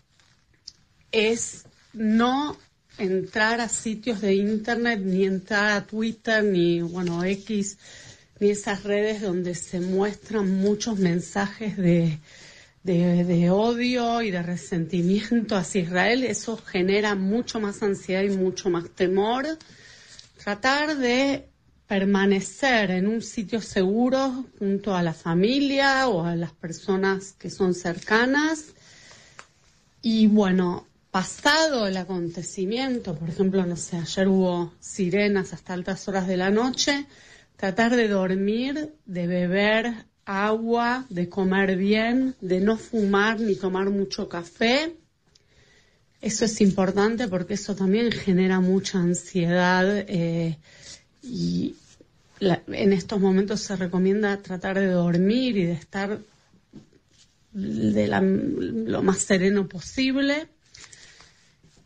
es no entrar a sitios de internet, ni entrar a Twitter, ni, bueno, X, ni esas redes donde se muestran muchos mensajes de, de, de odio y de resentimiento hacia Israel. Eso genera mucho más ansiedad y mucho más temor. Tratar de permanecer en un sitio seguro junto a la familia o a las personas que son cercanas. Y bueno, pasado el acontecimiento, por ejemplo, no sé, ayer hubo sirenas hasta altas horas de la noche, tratar de dormir, de beber agua, de comer bien, de no fumar ni tomar mucho café. Eso es importante porque eso también genera mucha ansiedad eh, y la, en estos momentos se recomienda tratar de dormir y de estar de la, lo más sereno posible.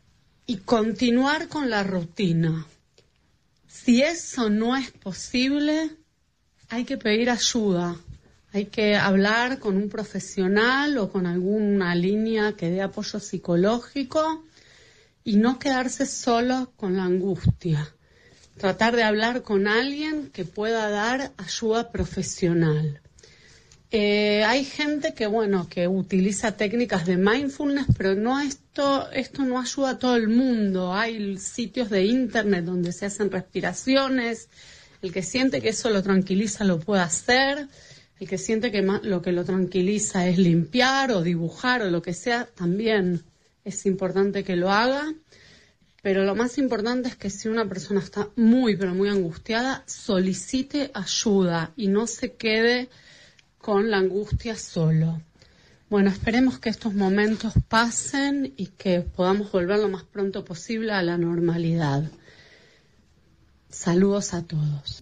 y continuar con la rutina. Si eso no es posible, hay que pedir ayuda. Hay que hablar con un profesional o con alguna línea que dé apoyo psicológico y no quedarse solo con la angustia. Tratar de hablar con alguien que pueda dar ayuda profesional. Eh, hay gente que, bueno, que utiliza técnicas de mindfulness, pero no esto, esto no ayuda a todo el mundo. Hay sitios de internet donde se hacen respiraciones. El que siente que eso lo tranquiliza lo puede hacer. El que siente que ma- lo que lo tranquiliza es limpiar o dibujar o lo que sea, también es importante que lo haga. Pero lo más importante es que si una persona está muy, pero muy angustiada, solicite ayuda y no se quede con la angustia solo. Bueno, esperemos que estos momentos pasen y que podamos volver lo más pronto posible a la normalidad. Saludos a todos.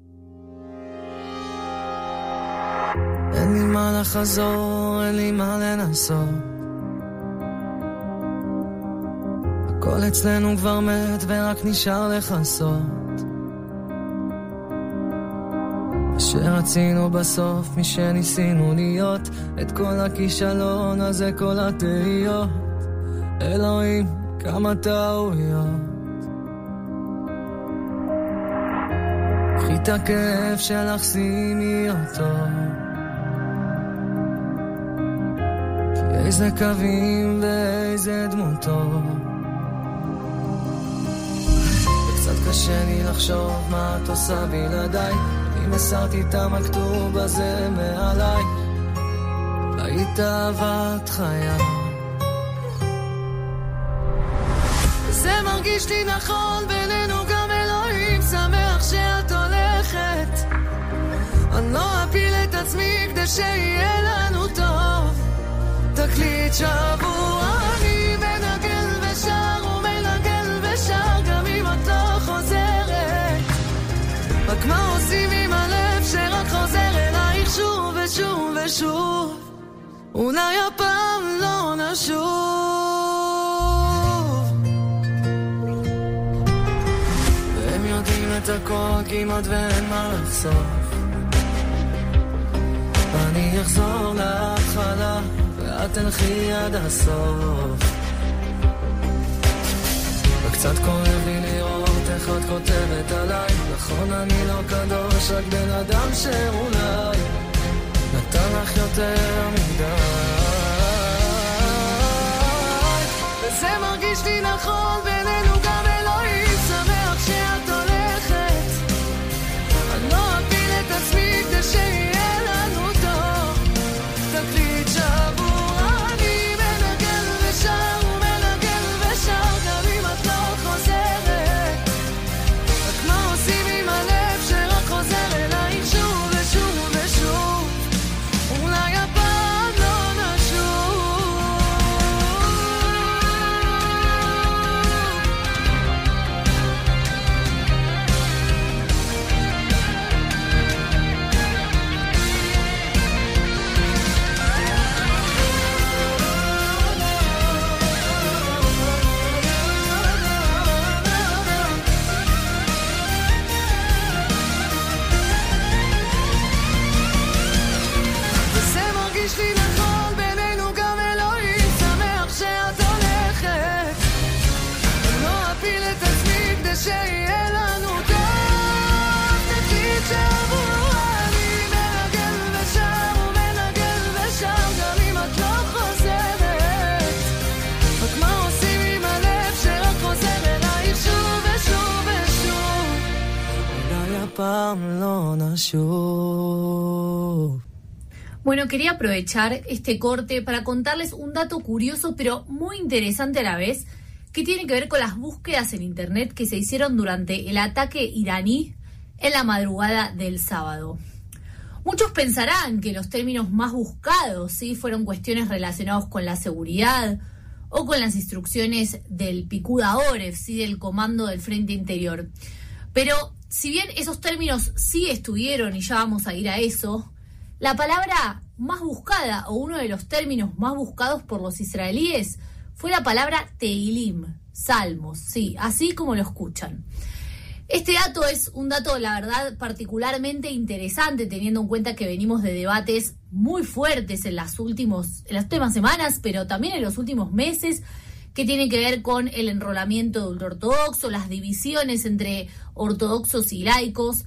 אין לי מה לחזור, אין לי מה לנסות. הכל אצלנו כבר מת ורק נשאר לחסות. שרצינו בסוף מי שניסינו להיות, את כל הכישלון הזה כל התהיות. אלוהים כמה טעויות. קחי את הכאב שלך שימי אותו, כי איזה קווים ואיזה דמותו. וקצת קשה לי לחשוב מה את עושה בלעדיי, מסרתי את המכתוב הזה מעליי, היית אהבת חיי. זה מרגיש לי נכון בינינו, גם אלוהים שמח שאת הולכת. אני לא אפיל את עצמי כדי שיהיה לנו טוב. תקליט שבוע אני מנגן ושר ומנגן ושר, גם אם את לא חוזרת. רק מה עושים עם הלב שרק חוזר אלייך שוב ושוב ושוב? אולי הפעם לא נשוב. והם יודעים את הכל כמעט ואין מה לחשוף. ואני אחזור להתחלה ואת תלכי עד הסוף. וקצת כואב לי לראות איך את כותבת עליי. נכון אני לא קדוש, רק בן אדם שאולי נתן לך יותר מדי. וזה מרגיש לי נכון בינינו, גם אלוהים שמח שאת הולכת. אני לא אפיל את עצמי כדי שיהיה לנו טוב. תקליט שבוע אני מנגן ושר ומנגן ושר, גם אם את לא חוזרת. רק מה עושים עם הלב שרק חוזר אלייך שוב ושוב ושוב? אולי הפעם לא נשוב. וזה מרגיש לי נכון בינינו, גם אלוהים שמח שאת הולכת. אני לא אפיל את עצמי כדי שיהיה לנו טוב. תקליט שבוע אני מנגן ושר ומנגן ושר, גם אם את לא חוזרת. רק מה עושים עם הלב שרק חוזר אלייך שוב ושוב ושוב? אולי הפעם לא נשוב. Bueno, quería aprovechar este corte para contarles un dato curioso pero muy interesante a la vez, que tiene que ver con las búsquedas en internet que se hicieron durante el ataque iraní en la madrugada del sábado. Muchos pensarán que los términos más buscados, ¿sí?, fueron cuestiones relacionadas con la seguridad o con las instrucciones del Picud Aoref, ¿sí?, del Comando del Frente Interior. Pero si bien esos términos sí estuvieron, y ya vamos a ir a eso, la palabra más buscada, o uno de los términos más buscados por los israelíes, fue la palabra Teilim, salmos, sí, así como lo escuchan. Este dato es un dato, la verdad, particularmente interesante, teniendo en cuenta que venimos de debates muy fuertes en las, últimos, en las últimas semanas, pero también en los últimos meses, que tienen que ver con el enrolamiento de ultraortodoxo, las divisiones entre ortodoxos y laicos,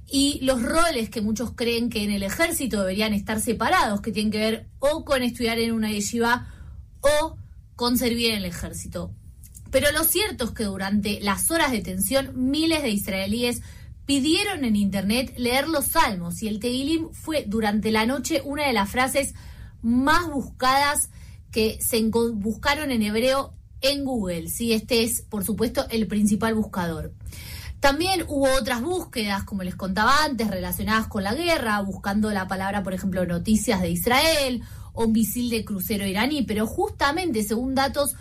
y los roles que muchos creen que en el ejército deberían estar separados, que tienen que ver o con estudiar en una yeshiva o con servir en el ejército. Pero lo cierto es que durante las horas de tensión, miles de israelíes pidieron en internet leer los salmos, y el Tehilim fue durante la noche una de las frases más buscadas que se buscaron en hebreo en Google. Sí, este es, por supuesto, el principal buscador. También hubo otras búsquedas, como les contaba antes, relacionadas con la guerra, buscando la palabra, por ejemplo, noticias de Israel o un misil de crucero iraní, pero justamente, según datos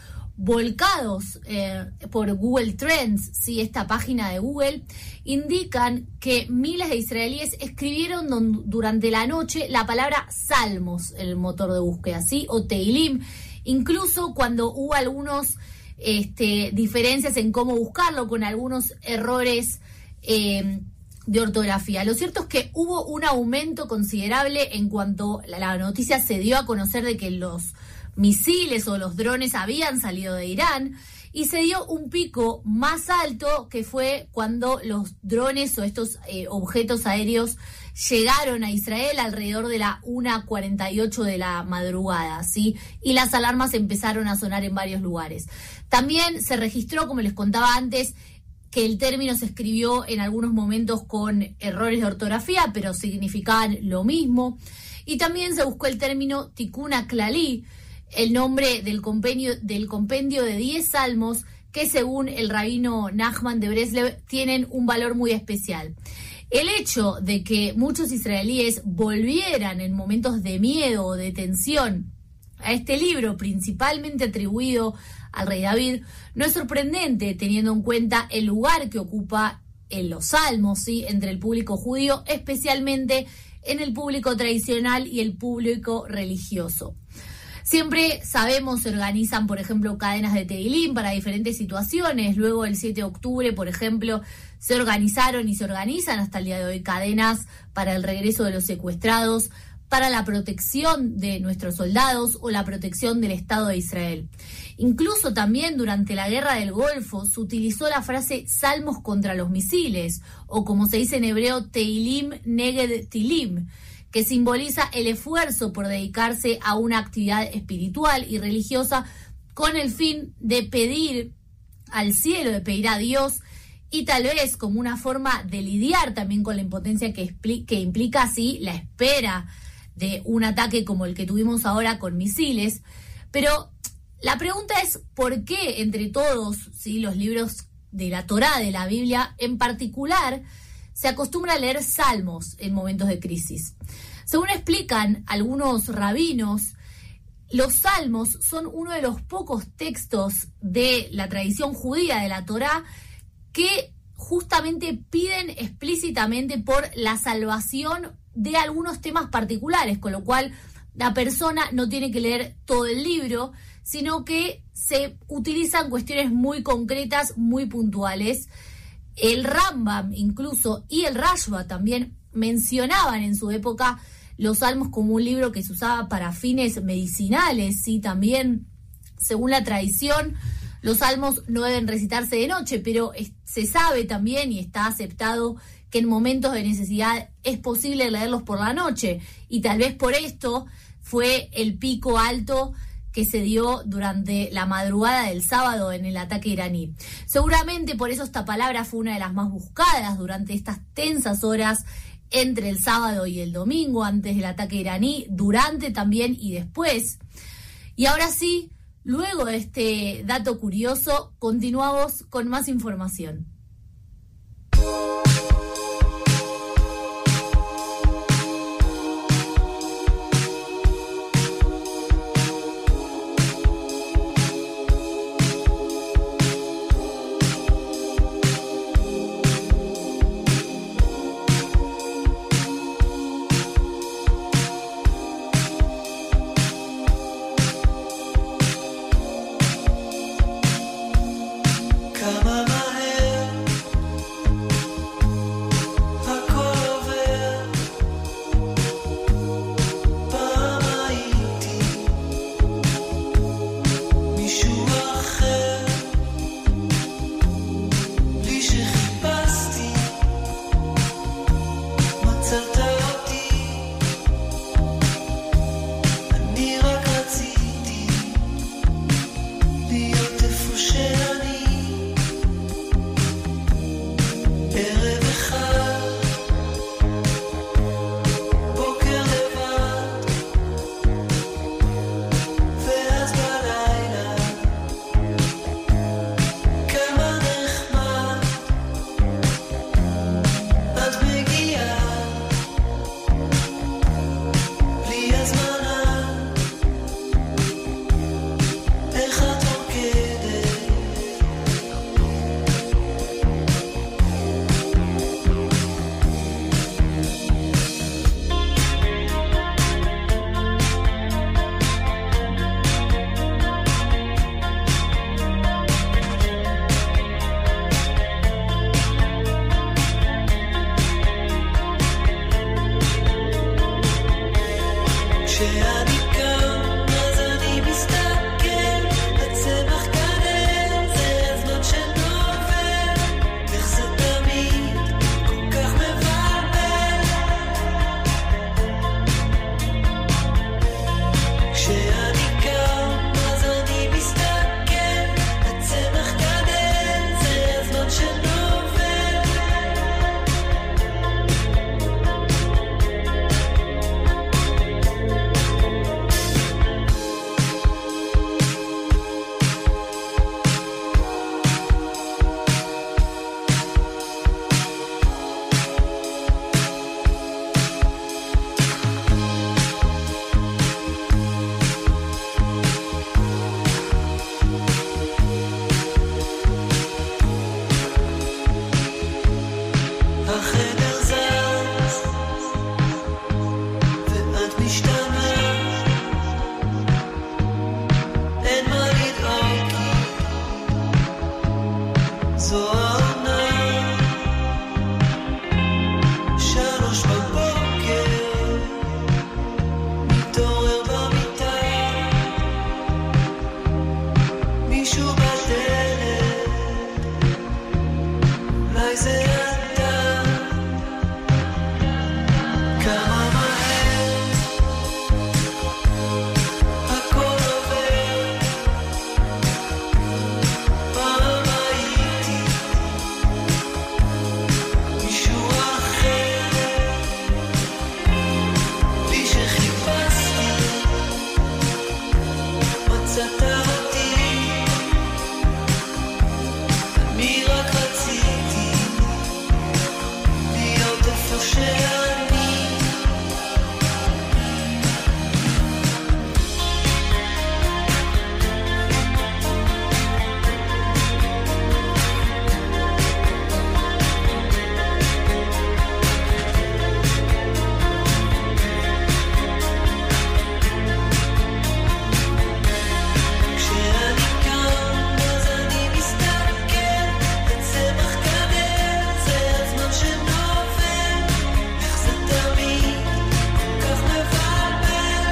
volcados eh, por Google Trends, sí, esta página de Google, indican que miles de israelíes escribieron don, durante la noche la palabra salmos en el motor de búsqueda, sí, o Tehilim, incluso cuando hubo algunos este, diferencias en cómo buscarlo, con algunos errores eh, de ortografía. Lo cierto es que hubo un aumento considerable en cuanto la, la noticia se dio a conocer de que los misiles o los drones habían salido de Irán, y se dio un pico más alto, que fue cuando los drones o estos eh, objetos aéreos llegaron a Israel alrededor de la una cuarenta y ocho de la madrugada, ¿sí? Y las alarmas empezaron a sonar en varios lugares. También se registró, como les contaba antes, que el término se escribió en algunos momentos con errores de ortografía, pero significaban lo mismo. Y también se buscó el término Tikkun HaKlali, el nombre del compendio, del compendio de diez salmos que, según el rabino Nachman de Breslev, tienen un valor muy especial. El hecho de que muchos israelíes volvieran en momentos de miedo o de tensión a este libro, principalmente atribuido al rey David, no es sorprendente, teniendo en cuenta el lugar que ocupa en los salmos, ¿sí?, entre el público judío, especialmente en el público tradicional y el público religioso. Siempre sabemos, se organizan, por ejemplo, cadenas de Tehilim para diferentes situaciones. Luego, el siete de octubre, por ejemplo, se organizaron y se organizan hasta el día de hoy cadenas para el regreso de los secuestrados, para la protección de nuestros soldados o la protección del Estado de Israel. Incluso también durante la Guerra del Golfo se utilizó la frase salmos contra los misiles, o como se dice en hebreo, Tehilim neged Tilim, que simboliza el esfuerzo por dedicarse a una actividad espiritual y religiosa con el fin de pedir al cielo, de pedir a Dios, y tal vez como una forma de lidiar también con la impotencia que, expli- que implica así la espera de un ataque como el que tuvimos ahora con misiles. Pero la pregunta es, ¿por qué entre todos, ¿sí?, los libros de la Torá, de la Biblia en particular, se acostumbra a leer salmos en momentos de crisis? Según explican algunos rabinos, los salmos son uno de los pocos textos de la tradición judía de la Torá que justamente piden explícitamente por la salvación de algunos temas particulares, con lo cual la persona no tiene que leer todo el libro, sino que se utilizan cuestiones muy concretas, muy puntuales. El Rambam incluso y el Rashba también mencionaban en su época los salmos como un libro que se usaba para fines medicinales, ¿sí? También, según la tradición, los salmos no deben recitarse de noche, pero es, se sabe también y está aceptado que en momentos de necesidad es posible leerlos por la noche, y tal vez por esto fue el pico alto que se dio durante la madrugada del sábado en el ataque iraní. Seguramente por eso esta palabra fue una de las más buscadas durante estas tensas horas entre el sábado y el domingo, antes del ataque iraní, durante también y después. Y ahora sí, luego de este dato curioso, continuamos con más información. החדר זז ואת משתנה, אין מה לדאוג כי זו העונה. שלוש בבוקר מתעורר במיטה, מישהו בדלת, אולי זה אתה. כמה מהר הכל עובר, פעם הייתי מישהו אחר, בלי שחיפשתי מצאת אותי. אני רק רציתי להיות איפה שאני. כשאני קם אז אני מסתכל, הצמח גדל, זה הזמן שנופל, איך זה תמיד כל כך מבלבל.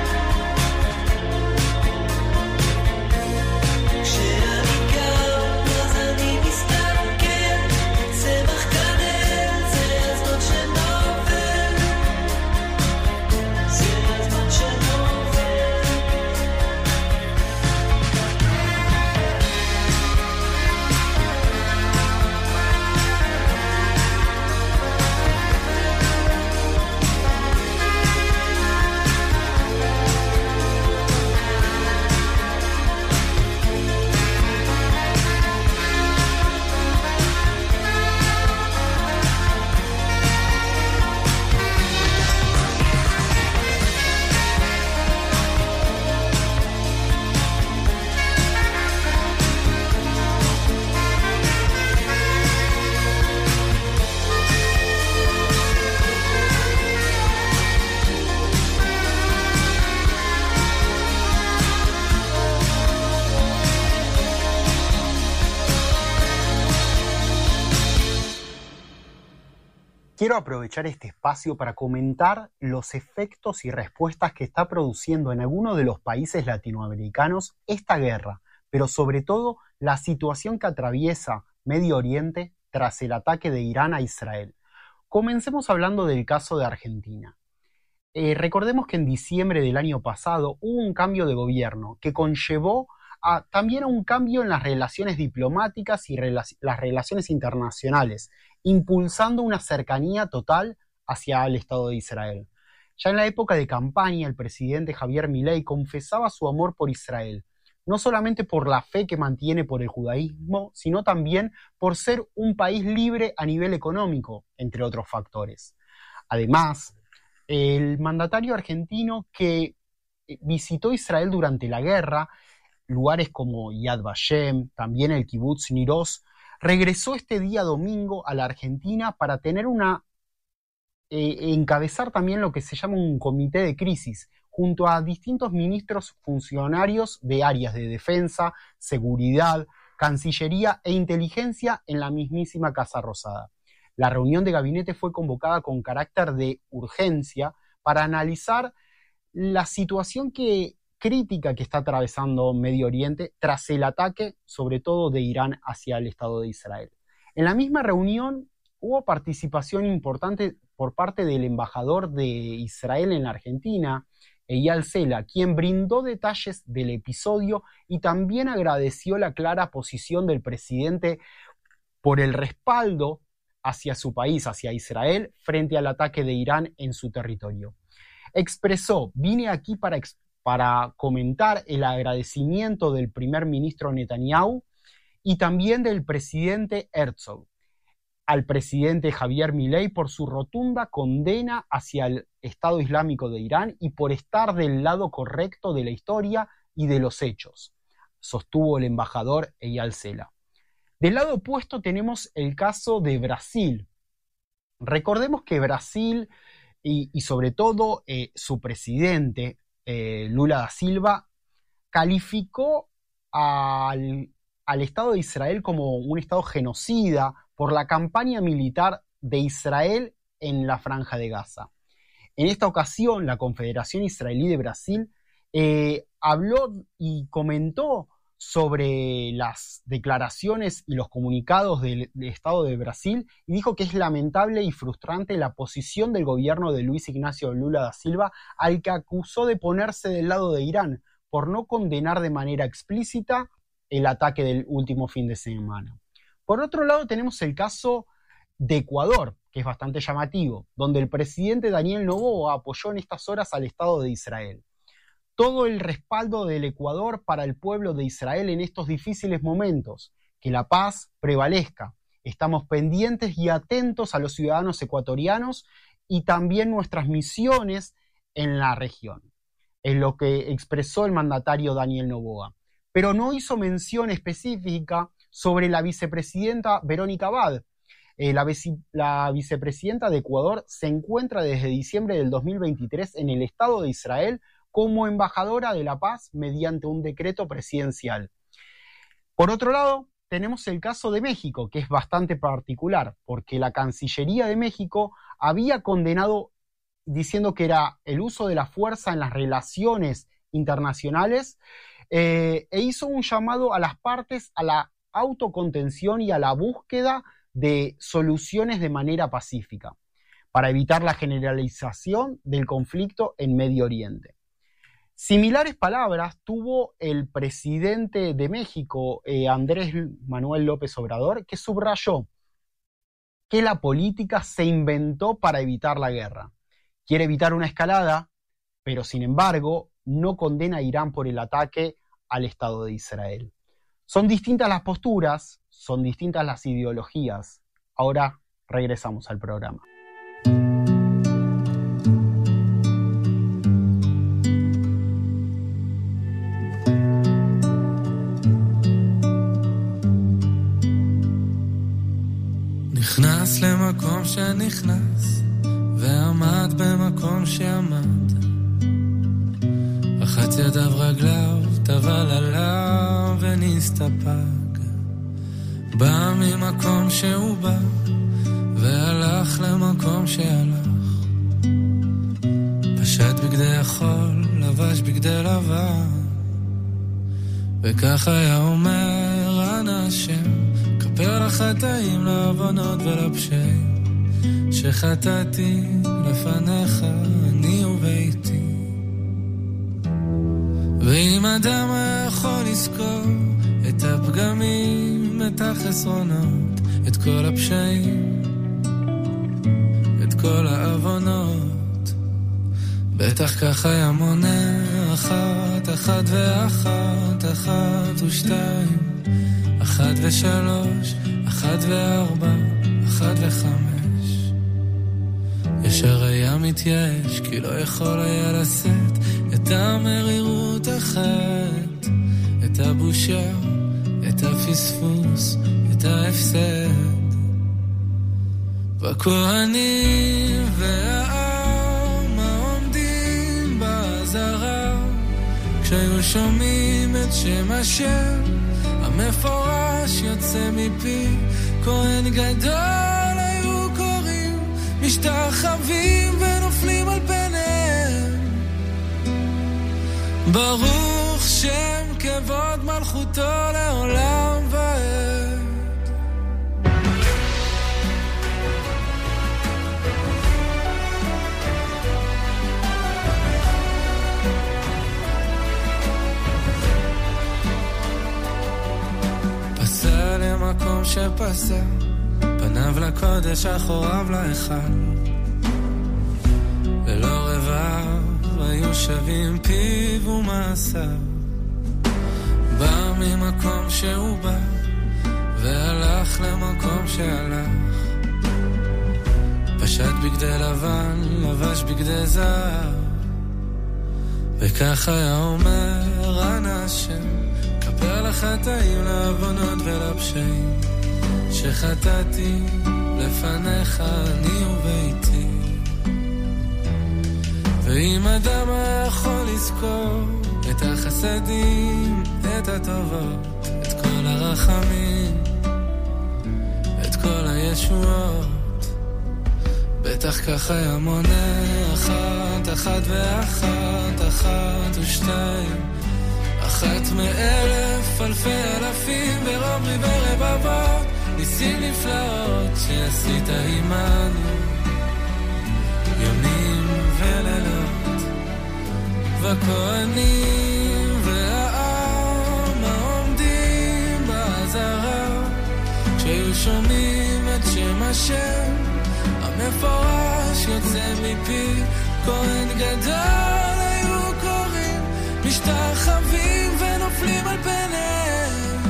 כשאני קם אז אני מסתכל, הצמח גדל, זה הזמן שנופל, זה הזמן שנופל. Quiero aprovechar este espacio para comentar los efectos y respuestas que está produciendo en algunos de los países latinoamericanos esta guerra, pero sobre todo la situación que atraviesa Medio Oriente tras el ataque de Irán a Israel. Comencemos hablando del caso de Argentina. Eh, recordemos que en diciembre del año pasado hubo un cambio de gobierno que conllevó a, también a un cambio en las relaciones diplomáticas y rela- las relaciones internacionales, impulsando una cercanía total hacia el Estado de Israel. Ya en la época de campaña, el presidente Javier Milei confesaba su amor por Israel, no solamente por la fe que mantiene por el judaísmo, sino también por ser un país libre a nivel económico, entre otros factores. Además, el mandatario argentino que visitó Israel durante la guerra, lugares como Yad Vashem, también el Kibutz Nir Oz, regresó este día domingo a la Argentina para tener una eh, encabezar también lo que se llama un comité de crisis, junto a distintos ministros funcionarios de áreas de defensa, seguridad, cancillería e inteligencia en la mismísima Casa Rosada. La reunión de gabinete fue convocada con carácter de urgencia para analizar la situación que crítica que está atravesando Medio Oriente tras el ataque, sobre todo de Irán hacia el Estado de Israel. En la misma reunión hubo participación importante por parte del embajador de Israel en la Argentina, Eyal Sela, quien brindó detalles del episodio y también agradeció la clara posición del presidente por el respaldo hacia su país, hacia Israel, frente al ataque de Irán en su territorio. Expresó: vine aquí para expresar para comentar el agradecimiento del primer ministro Netanyahu y también del presidente Herzog al presidente Javier Milei por su rotunda condena hacia el Estado Islámico de Irán y por estar del lado correcto de la historia y de los hechos, sostuvo el embajador Eyal Sela. Del lado opuesto tenemos el caso de Brasil, Recordemos que Brasil y, y sobre todo eh, su presidente, eh, Lula da Silva, calificó al, al Estado de Israel como un Estado genocida por la campaña militar de Israel en la Franja de Gaza. En esta ocasión, la Confederación Israelí de Brasil eh, habló y comentó sobre las declaraciones y los comunicados del, del Estado de Brasil y dijo que es lamentable y frustrante la posición del gobierno de Luis Ignacio Lula da Silva, al que acusó de ponerse del lado de Irán por no condenar de manera explícita el ataque del último fin de semana. Por otro lado, tenemos el caso de Ecuador, que es bastante llamativo, donde el presidente Daniel Noboa apoyó en estas horas al Estado de Israel. Todo el respaldo del Ecuador para el pueblo de Israel en estos difíciles momentos, que la paz prevalezca. Estamos pendientes y atentos a los ciudadanos ecuatorianos y también nuestras misiones en la región, es lo que expresó el mandatario Daniel Noboa. Pero no hizo mención específica sobre la vicepresidenta Verónica Abad. Eh, la, vice, la vicepresidenta de Ecuador se encuentra desde diciembre del dos mil veintitrés en el Estado de Israel como embajadora de la paz mediante un decreto presidencial. Por otro lado, tenemos el caso de México, que es bastante particular, porque la Cancillería de México había condenado diciendo que era el uso de la fuerza en las relaciones internacionales eh, e hizo un llamado a las partes a la autocontención y a la búsqueda de soluciones de manera pacífica para evitar la generalización del conflicto en Medio Oriente. Similares palabras tuvo el presidente de México, eh, Andrés Manuel López Obrador, que subrayó que la política se inventó para evitar la guerra. Quiere evitar una escalada, pero sin embargo no condena a Irán por el ataque al Estado de Israel. Son distintas las posturas, son distintas las ideologías. Ahora regresamos al programa. נכנס למקום שנכנס ועמד במקום שעמד, רחץ ידיו רגליו, טבל עליו ונסתפק. בא ממקום שהוא בא והלך למקום שהלך, פשט בגדי החול, לבש בגדי לבן, וכך היה אומר אנא השם, כפר לחטאים, לעוונות ולפשעים שחטאתי לפניך אני וביתי. ואם אדם יכול לזכור את הפגמים, את החסרונות, את כל הפשעים, את כל העוונות, בטח כך היה מונה אחת, אחת ואחת, אחת ושתיים, אחת ושלוש, אחת וארבע, אחת וחמש. ישר היה מתייאש, כי לא יכול היה לשאת את המרירות אחת, את הבושה, את הפספוס, את ההפסד. והכהנים והעם העומדים בעזרה, כשהיו שומעים את שם השם המפורש יוצא מפי, כהן גדול היו קוראים, משתחווים ונופלים על פניהם. ברוך שם כבוד מלכותו לעולם ועד. פסע למקום שפסע, פניו לקודש אחוריו להיכל, ולא רבב היו שווים פיו ומעשיו. בא ממקום שהוא בא והלך למקום שהלך, פשט בגדי לבן, לבש בגדי זהב, וכך היה אומר אנא השם, כפר לחטאים, לעוונות ולפשעים שחטאתי לפניך אני ואם אדם היה יכול לזכור את החסדים, את הטובות, את כל הרחמים, את כל הישועות, בטח ככה היה מונה אחת, אחת ואחת, אחת ושתיים, אחת מאלף, אלפי אלפים, ורוב ריבי רבבות, ניסים נפלאות שעשית עימנו, ימים ולילות, וכהנים והעם העומדים בעזרה, כשהיו שומעים את שם השם המפורש יוצא מפי, כהן גדול היו קוראים, משתחווים ונופלים על פניהם,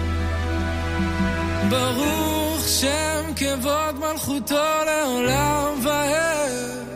ברוך שם כבוד מלכותו לעולם ועד.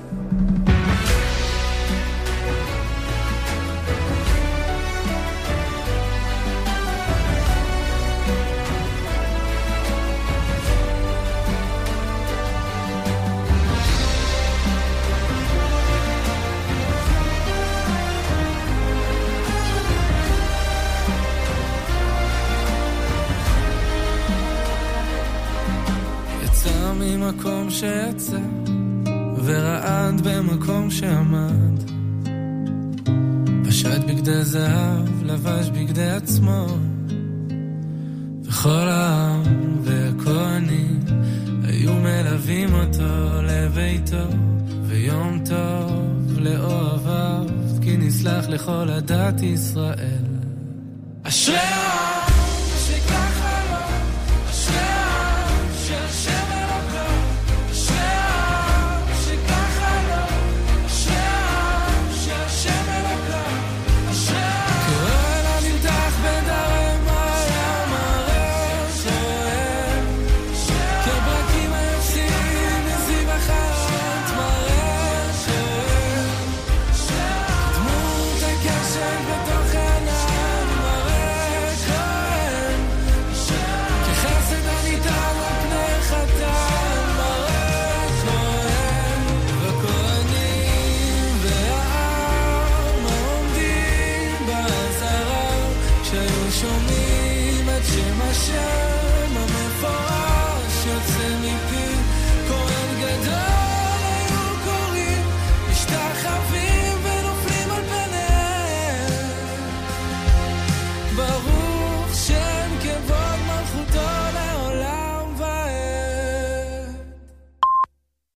ממקום שיצא ורעד במקום שעמד, פשט בגדי זהב, לבש בגדי עצמו, וכל העם והכהנים היו מלווים אותו לביתו, ויום טוב לאוהביו, כי נסלח לכל עדת ישראל. אשרי העם